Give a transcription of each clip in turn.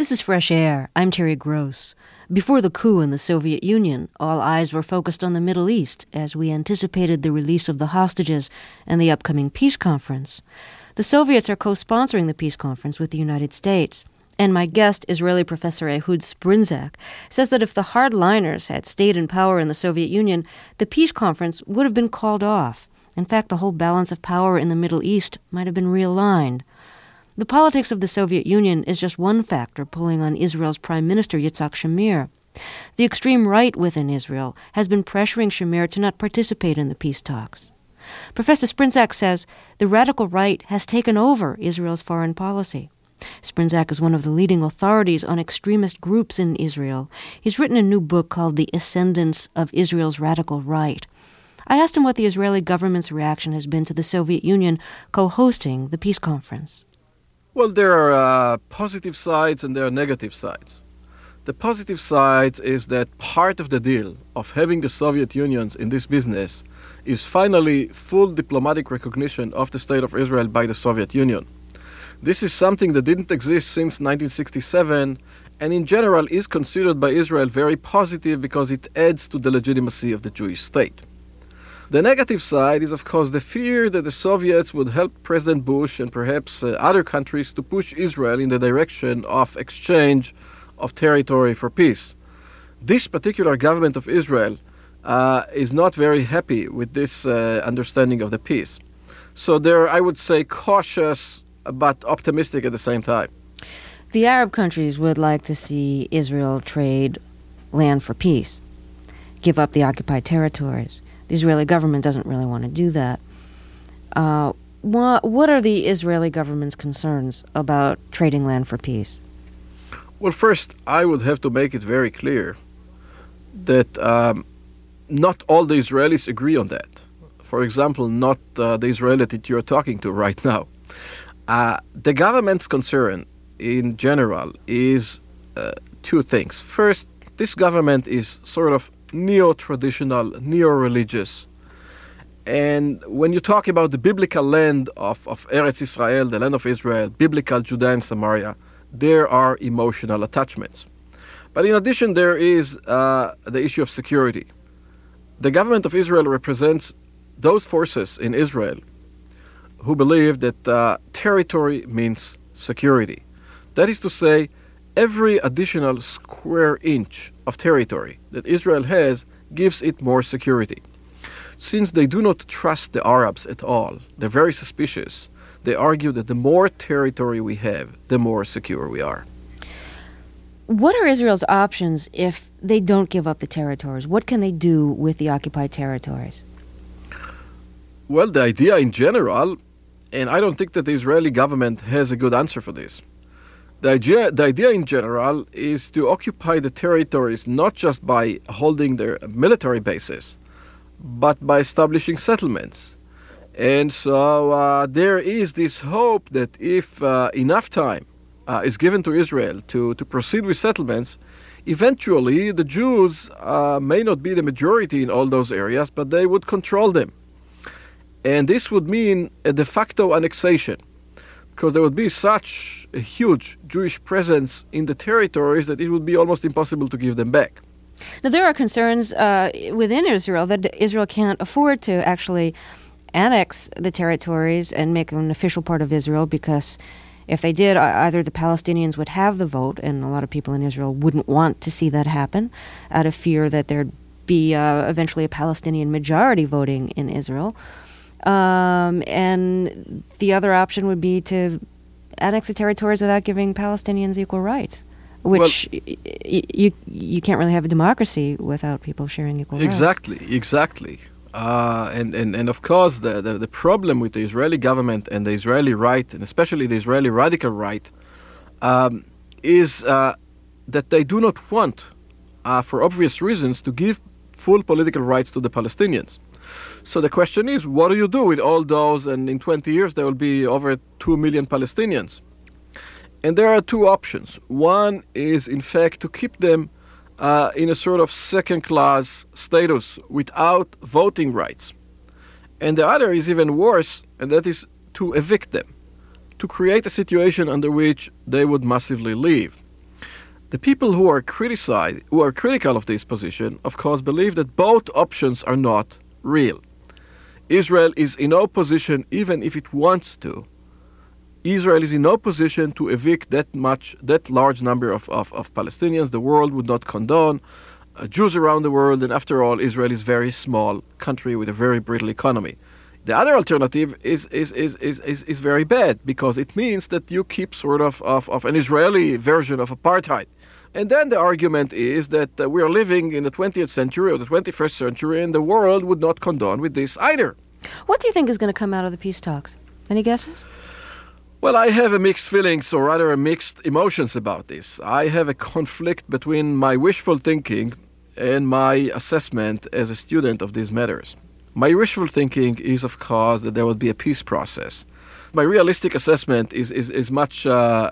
This is Fresh Air. I'm Terry Gross. Before the coup in the Soviet Union, all eyes were focused on the Middle East as we anticipated the release of the hostages and the upcoming peace conference. The Soviets are co-sponsoring the peace conference with the United States. And my guest, Israeli professor Ehud Sprinzak, says that if the hardliners had stayed in power in the Soviet Union, the peace conference would have been called off. In fact, the whole balance of power in the Middle East might have been realigned. The politics of the Soviet Union is just one factor pulling on Israel's Prime Minister Yitzhak Shamir. The extreme right within Israel has been pressuring Shamir to not participate in the peace talks. Professor Sprinzak says the radical right has taken over Israel's foreign policy. Sprinzak is one of the leading authorities on extremist groups in Israel. He's written a new book called The Ascendance of Israel's Radical Right. I asked him what the Israeli government's reaction has been to the Soviet Union co-hosting the peace conference. Well, there are positive sides and there are negative sides. The positive side is that part of the deal of having the Soviet Union in this business is finally full diplomatic recognition of the State of Israel by the Soviet Union. This is something that didn't exist since 1967 and in general is considered by Israel very positive because it adds to the legitimacy of the Jewish state. The negative side is, of course, the fear that the Soviets would help President Bush and perhaps other countries to push Israel in the direction of exchange of territory for peace. This particular government of Israel is not very happy with this understanding of the peace. So they're, I would say, cautious but optimistic at the same time. The Arab countries would like to see Israel trade land for peace, give up the occupied territories. The Israeli government doesn't really want to do that. What are the Israeli government's concerns about trading land for peace? Well, first, I would have to make it very clear that not all the Israelis agree on that. For example, not the Israeli that you're talking to right now. The government's concern in general is two things. First, this government is sort of neo-traditional, neo-religious. And when you talk about the biblical land of Eretz Israel, the land of Israel, biblical Judea and Samaria, there are emotional attachments. But in addition, there is the issue of security. The government of Israel represents those forces in Israel who believe that territory means security. That is to say, every additional square inch of territory that Israel has gives it more security. Since they do not trust the Arabs at all, they're very suspicious, they argue that the more territory we have, the more secure we are. What are Israel's options if they don't give up the territories? What can they do with the occupied territories? Well, the idea in general, and I don't think that the Israeli government has a good answer for this. The idea in general is to occupy the territories not just by holding their military bases, but by establishing settlements. And so there is this hope that if enough time is given to Israel to proceed with settlements, eventually the Jews may not be the majority in all those areas, but they would control them. And this would mean a de facto annexation, because there would be such a huge Jewish presence in the territories that it would be almost impossible to give them back. Now, there are concerns within Israel that Israel can't afford to actually annex the territories and make them an official part of Israel, because if they did, either the Palestinians would have the vote, and a lot of people in Israel wouldn't want to see that happen out of fear that there'd be eventually a Palestinian majority voting in Israel. And the other option would be to annex the territories without giving Palestinians equal rights, which you can't really have a democracy without people sharing equal rights. Exactly. And of course, the problem with the Israeli government and the Israeli right, and especially the Israeli radical right, is that they do not want, for obvious reasons, to give full political rights to the Palestinians. So the question is, what do you do with all those? And in 20 years, there will be over 2 million Palestinians. And there are two options. One is, in fact, to keep them in a sort of second-class status without voting rights. And the other is even worse, and that is to evict them, to create a situation under which they would massively leave. The people who are critical of this position, of course, believe that both options are not real. Israel is in no position, even if it wants to. Israel is in no position to evict that large number of Palestinians. The world would not condone Jews around the world, and after all, Israel is a very small country with a very brittle economy. The other alternative is very bad, because it means that you keep sort of an Israeli version of apartheid. And then the argument is that we are living in the 20th century or the 21st century, and the world would not condone with this either. What do you think is going to come out of the peace talks? Any guesses? Well, I have a mixed feelings, or rather mixed emotions about this. I have a conflict between my wishful thinking and my assessment as a student of these matters. My wishful thinking is, of course, that there would be a peace process. My realistic assessment is much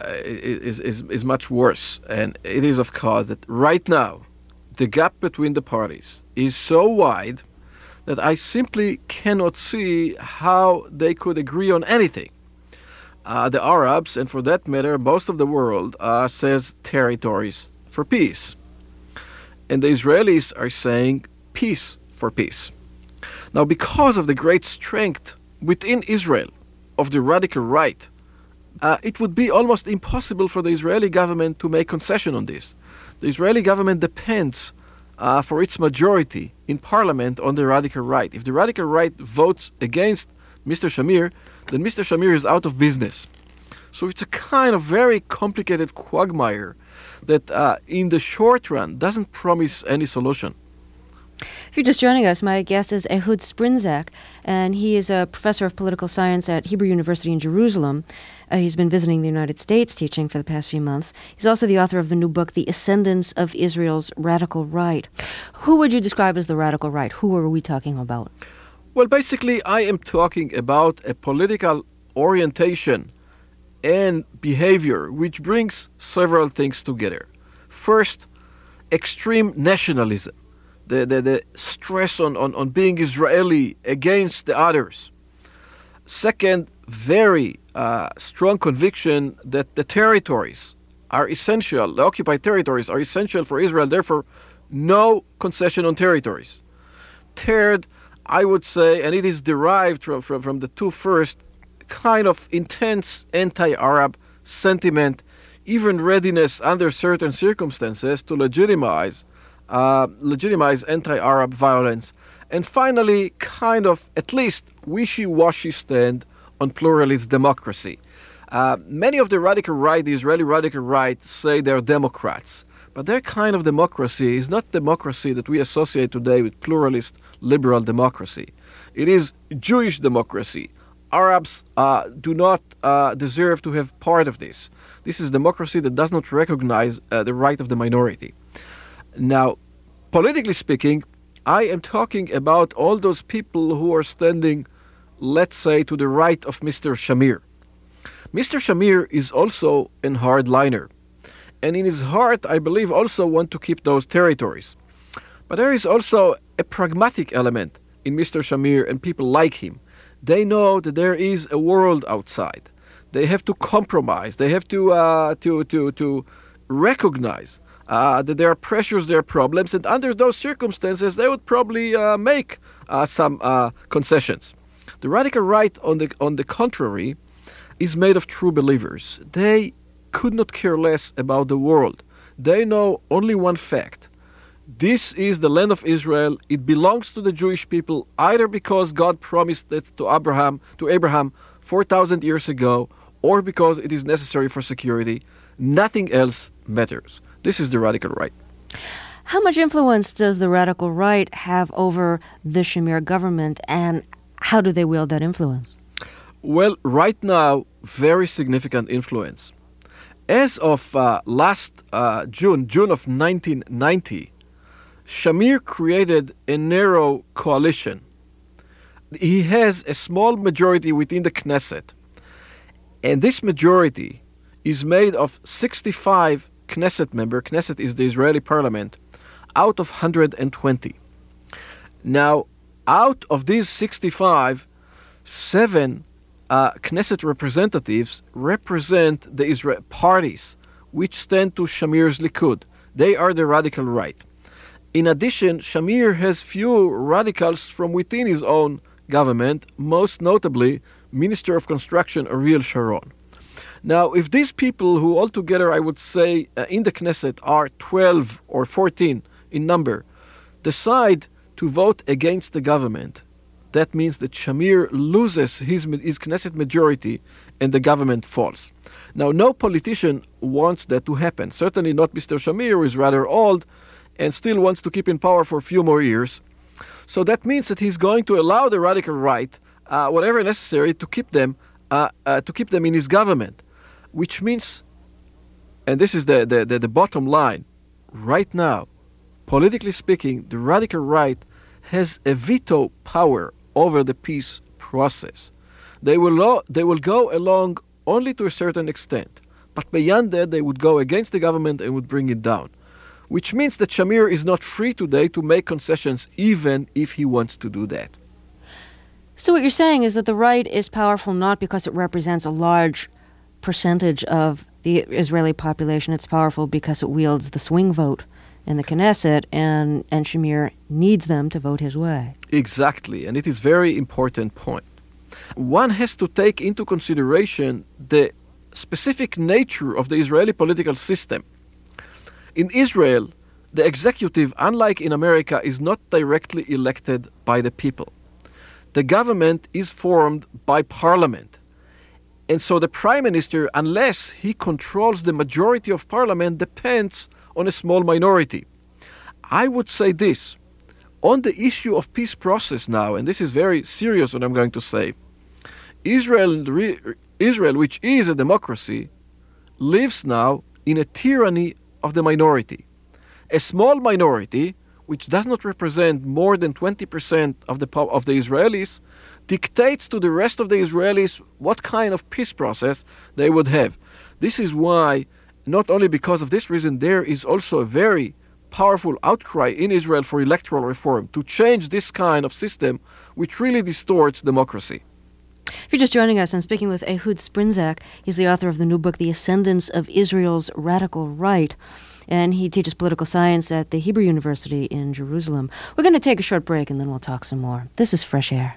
worse, and it is, of course, that right now the gap between the parties is so wide that I simply cannot see how they could agree on anything. The Arabs, and for that matter, most of the world, says territories for peace. And the Israelis are saying peace for peace. Now, because of the great strength within Israel of the radical right, it would be almost impossible for the Israeli government to make concession on this. The Israeli government depends for its majority in parliament on the radical right. If the radical right votes against Mr. Shamir, then Mr. Shamir is out of business. So it's a kind of very complicated quagmire that in the short run doesn't promise any solution. If you're just joining us, my guest is Ehud Sprinzak, and he is a professor of political science at Hebrew University in Jerusalem. He's been visiting the United States teaching for the past few months. He's also the author of the new book, The Ascendance of Israel's Radical Right. Who would you describe as the radical right? Who are we talking about? Well, basically, I am talking about a political orientation and behavior which brings several things together. First, extreme nationalism, the stress on being Israeli against the others. Second, very strong conviction that the territories are essential, the occupied territories are essential for Israel, therefore no concession on territories. Third, I would say, and it is derived from the two first, kind of intense anti-Arab sentiment, even readiness under certain circumstances to legitimize anti-Arab violence, and finally, kind of at least wishy-washy stand on pluralist democracy. Many of the radical right, the Israeli radical right, say they're Democrats. But their kind of democracy is not democracy that we associate today with pluralist liberal democracy. It is Jewish democracy. Arabs do not deserve to have part of this. This is democracy that does not recognize the right of the minority. Now, politically speaking, I am talking about all those people who are standing, let's say, to the right of Mr. Shamir. Mr. Shamir is also a hardliner. And in his heart, I believe, also want to keep those territories. But there is also a pragmatic element in Mr. Shamir and people like him. They know that there is a world outside. They have to compromise. They have to recognize that there are pressures, there are problems, and under those circumstances, they would probably make some concessions. The radical right, on the contrary, is made of true believers. They could not care less about the world. They know only one fact. This is the land of Israel. It belongs to the Jewish people, either because God promised it to Abraham 4,000 years ago, or because it is necessary for security. Nothing else matters. This is the radical right. How much influence does the radical right have over the Shamir government, and how do they wield that influence? Well, right now, very significant influence. As of last June of 1990, Shamir created a narrow coalition. He has a small majority within the Knesset, and this majority is made of 65 Knesset members. Knesset is the Israeli parliament, out of 120. Now, out of these 65, 7 Knesset representatives represent the Israel parties which stand to Shamir's Likud. They are the radical right. In addition, Shamir has few radicals from within his own government, most notably Minister of Construction Ariel Sharon. Now, if these people, who altogether I would say in the Knesset are 12 or 14 in number, decide to vote against the government, that means that Shamir loses his Knesset majority and the government falls. Now, no politician wants that to happen. Certainly not Mr. Shamir, who is rather old and still wants to keep in power for a few more years. So that means that he's going to allow the radical right, whatever necessary, to keep them in his government. Which means, and this is the bottom line, right now, politically speaking, the radical right has a veto power over the peace process. They will go along only to a certain extent, but beyond that they would go against the government and would bring it down. Which means that Shamir is not free today to make concessions even if he wants to do that. So what you're saying is that the right is powerful not because it represents a large percentage of the Israeli population. It's powerful because it wields the swing vote in the Knesset, and Shamir needs them to vote his way. Exactly, and it is a very important point. One has to take into consideration the specific nature of the Israeli political system. In Israel, the executive, unlike in America, is not directly elected by the people. The government is formed by parliament. And so the prime minister, unless he controls the majority of parliament, depends on a small minority. I would say this, on the issue of peace process now, and this is very serious what I'm going to say, Israel, which is a democracy, lives now in a tyranny of the minority. A small minority, which does not represent more than 20% of the Israelis, dictates to the rest of the Israelis what kind of peace process they would have. This is why, not only because of this reason, there is also a very powerful outcry in Israel for electoral reform to change this kind of system which really distorts democracy. If you're just joining us, I'm speaking with Ehud Sprinzak. He's the author of the new book, The Ascendance of Israel's Radical Right, and he teaches political science at the Hebrew University in Jerusalem. We're going to take a short break and then we'll talk some more. This is Fresh Air.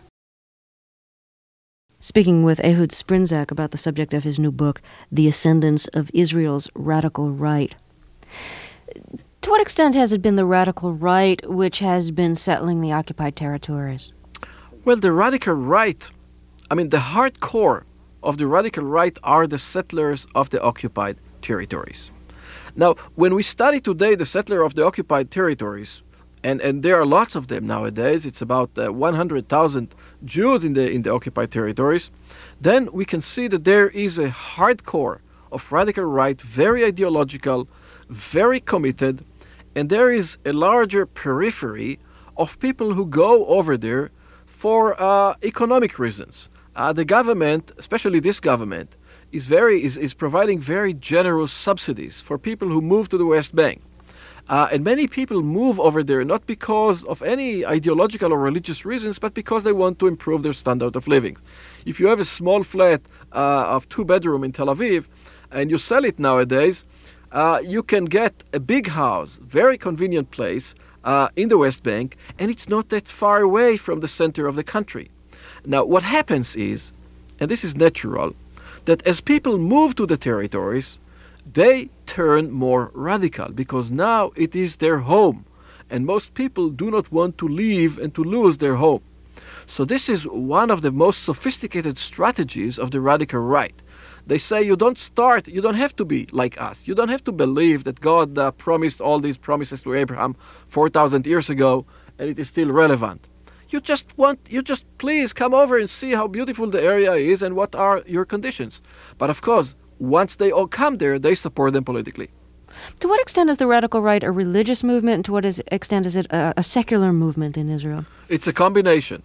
Speaking with Ehud Sprinzak about the subject of his new book, The Ascendance of Israel's Radical Right. To what extent has it been the radical right which has been settling the occupied territories? Well, the radical right, the hardcore of the radical right are the settlers of the occupied territories. Now, when we study today the settler of the occupied territories, and there are lots of them nowadays, it's about 100,000 Jews in the occupied territories, then we can see that there is a hardcore of radical right, very ideological, very committed, and there is a larger periphery of people who go over there for economic reasons. The government, especially this government, is providing very generous subsidies for people who move to the West Bank. And many people move over there not because of any ideological or religious reasons, but because they want to improve their standard of living. If you have a small flat of 2-bedroom in Tel Aviv, and you sell it nowadays, you can get a big house, very convenient place in the West Bank, and it's not that far away from the center of the country. Now, what happens is, and this is natural, that as people move to the territories, they turn more radical because now it is their home, and most people do not want to leave and to lose their home. So this is one of the most sophisticated strategies of the radical right. They say you don't have to be like us. You don't have to believe that God promised all these promises to Abraham 4,000 years ago and it is still relevant. You just please come over and see how beautiful the area is and what are your conditions. But of course, once they all come there, they support them politically. To what extent is the radical right a religious movement, and to what extent is it a secular movement in Israel? It's a combination.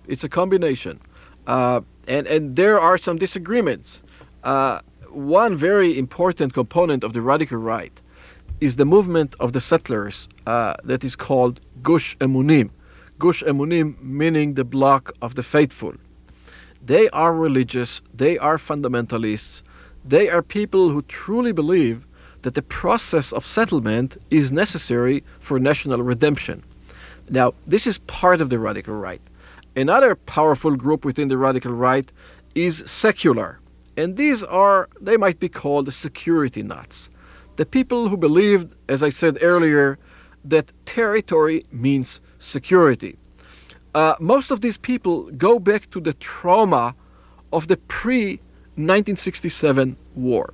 And there are some disagreements. One very important component of the radical right is the movement of the settlers that is called Gush Emunim. Gush Emunim meaning the block of the faithful. They are religious, they are fundamentalists, they are people who truly believe that the process of settlement is necessary for national redemption. Now, this is part of the radical right. Another powerful group within the radical right is secular. And they might be called the security nuts. The people who believed, as I said earlier, that territory means security. Most of these people go back to the trauma of the pre-1967 war.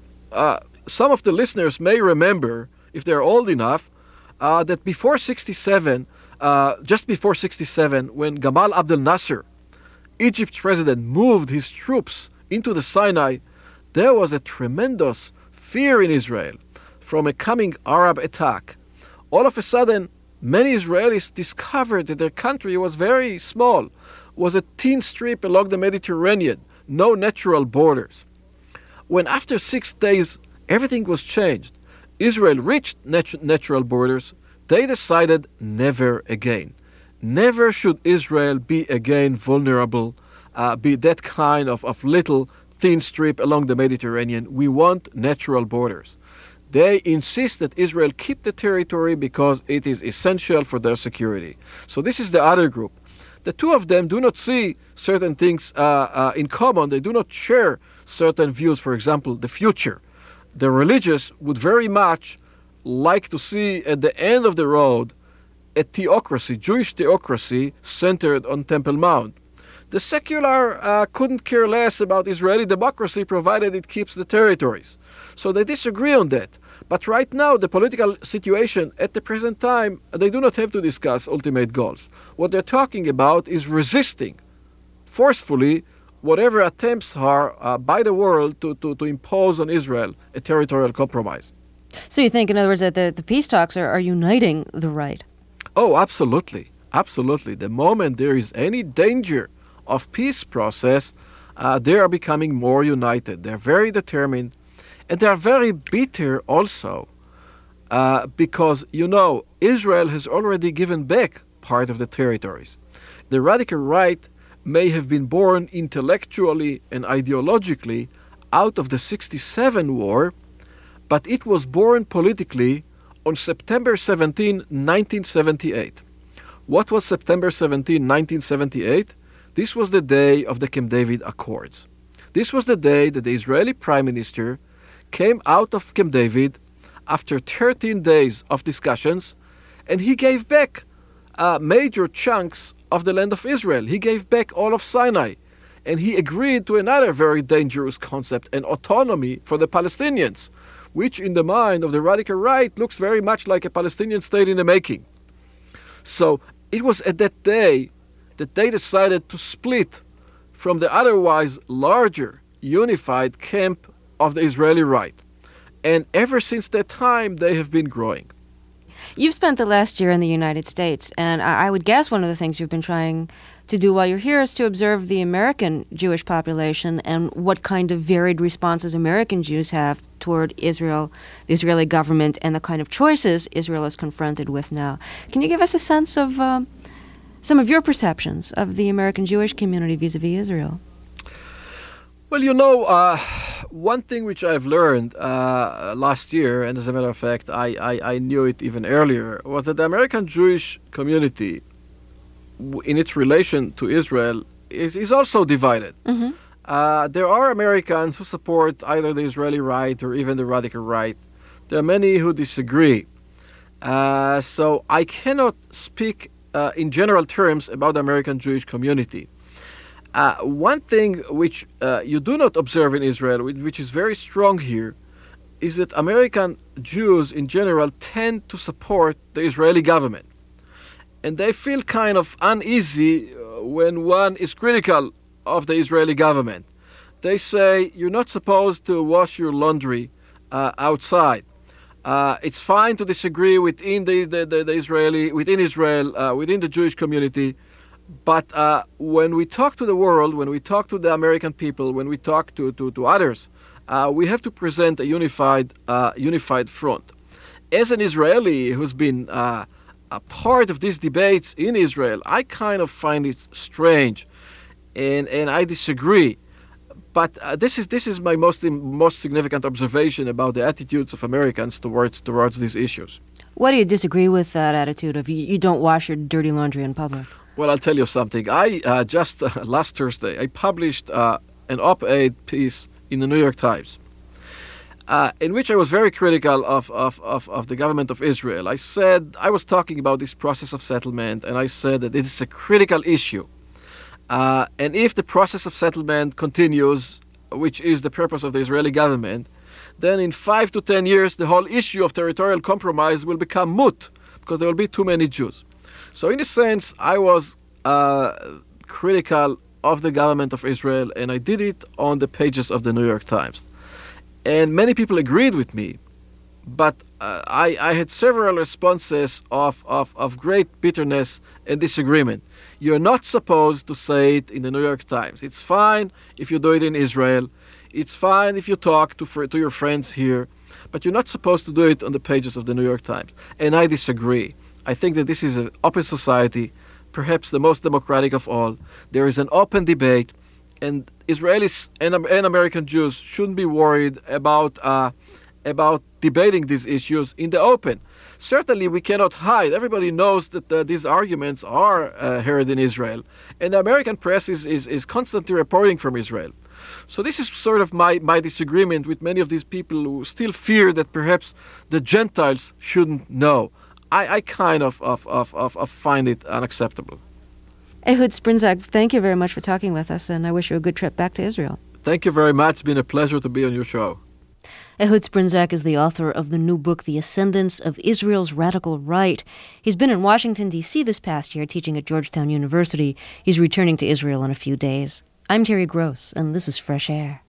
Some of the listeners may remember, if they're old enough, that before 67, just before 67, when Gamal Abdel Nasser, Egypt's president, moved his troops into the Sinai, there was a tremendous fear in Israel from a coming Arab attack. All of a sudden, many Israelis discovered that their country was very small, was a thin strip along the Mediterranean, no natural borders. When after 6 days everything was changed, Israel reached natural borders, they decided never again. Never should Israel be again vulnerable, be that kind of little thin strip along the Mediterranean. We want natural borders. They insist that Israel keep the territory because it is essential for their security. So this is the other group. The two of them do not see certain things in common. They do not share certain views. For example, the future. The religious would very much like to see at the end of the road a theocracy, Jewish theocracy, centered on Temple Mount. The secular couldn't care less about Israeli democracy provided it keeps the territories. So they disagree on that. But right now, the political situation at the present time, they do not have to discuss ultimate goals. What they're talking about is resisting forcefully whatever attempts are by the world to impose on Israel a territorial compromise. So you think, in other words, that the peace talks are uniting the right? Oh, absolutely. Absolutely. The moment there is any danger of peace process, they are becoming more united. They're very determined. And they are very bitter also because, Israel has already given back part of the territories. The radical right may have been born intellectually and ideologically out of the 67 war, but it was born politically on September 17, 1978. What was September 17, 1978? This was the day of the Camp David Accords. This was the day that the Israeli Prime Minister came out of Camp David after 13 days of discussions, and he gave back major chunks of the land of Israel. He gave back all of Sinai, and he agreed to another very dangerous concept, an autonomy for the Palestinians, which in the mind of the radical right looks very much like a Palestinian state in the making. So it was at that day that they decided to split from the otherwise larger, unified camp of the Israeli right. And ever since that time, they have been growing. You've spent the last year in the United States, and I would guess one of the things you've been trying to do while you're here is to observe the American Jewish population and what kind of varied responses American Jews have toward Israel, the Israeli government, and the kind of choices Israel is confronted with now. Can you give us a sense of some of your perceptions of the American Jewish community vis-a-vis Israel? Well, one thing which I've learned last year, and as a matter of fact, I knew it even earlier, was that the American Jewish community, in its relation to Israel, is also divided. Mm-hmm. There are Americans who support either the Israeli right or even the radical right. There are many who disagree. So I cannot speak in general terms about the American Jewish community. One thing which you do not observe in Israel, which is very strong here, is that American Jews in general tend to support the Israeli government. And they feel kind of uneasy when one is critical of the Israeli government. They say, you're not supposed to wash your laundry outside. It's fine to disagree within within Israel, within the Jewish community. But when we talk to the world, when we talk to the American people, when we talk to others, we have to present a unified front. As an Israeli who's been a part of these debates in Israel, I kind of find it strange, and I disagree. But this is my most significant observation about the attitudes of Americans towards these issues. Why do you disagree with that attitude of you don't wash your dirty laundry in public? Well, I'll tell you something. I just last Thursday I published an op-ed piece in the New York Times, in which I was very critical of the government of Israel. I was talking about this process of settlement, and I said that it is a critical issue. And if the process of settlement continues, which is the purpose of the Israeli government, then in 5 to 10 years, the whole issue of territorial compromise will become moot, because there will be too many Jews. So in a sense, I was critical of the government of Israel, and I did it on the pages of the New York Times. And many people agreed with me, but I had several responses of great bitterness and disagreement. You're not supposed to say it in the New York Times. It's fine if you do it in Israel. It's fine if you talk to your friends here, but you're not supposed to do it on the pages of the New York Times. And I disagree. I think that this is an open society, perhaps the most democratic of all. There is an open debate, and Israelis and American Jews shouldn't be worried about debating these issues in the open. Certainly, we cannot hide. Everybody knows that these arguments are heard in Israel, and the American press is constantly reporting from Israel. So this is sort of my disagreement with many of these people who still fear that perhaps the Gentiles shouldn't know. I kind of find it unacceptable. Ehud Sprinzak, thank you very much for talking with us, and I wish you a good trip back to Israel. Thank you very much. It's been a pleasure to be on your show. Ehud Sprinzak is the author of the new book, The Ascendance of Israel's Radical Right. He's been in Washington, D.C. this past year, teaching at Georgetown University. He's returning to Israel in a few days. I'm Terry Gross, and this is Fresh Air.